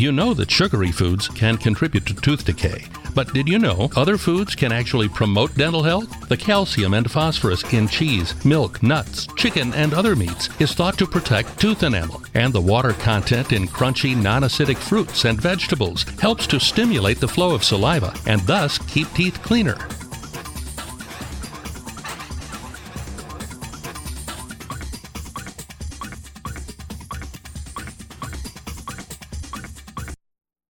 You know that sugary foods can contribute to tooth decay. But did you know other foods can actually promote dental health? The calcium and phosphorus in cheese, milk, nuts, chicken, and other meats is thought to protect tooth enamel. And the water content in crunchy, non-acidic fruits and vegetables helps to stimulate the flow of saliva and thus keep teeth cleaner.